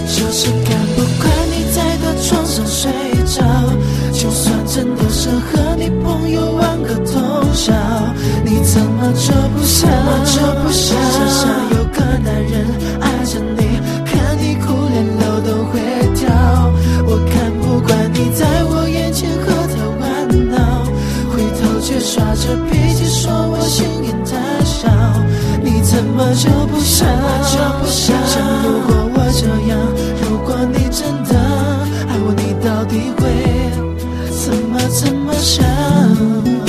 就是看不惯你在他床上睡着，就算真的是和你朋友玩个通宵，你怎么就不想？身上有个男人爱着你，看你哭连泪都会掉。我看不惯你在我眼前和他玩闹，回头却耍着脾气说我心眼太小，你怎么就不想？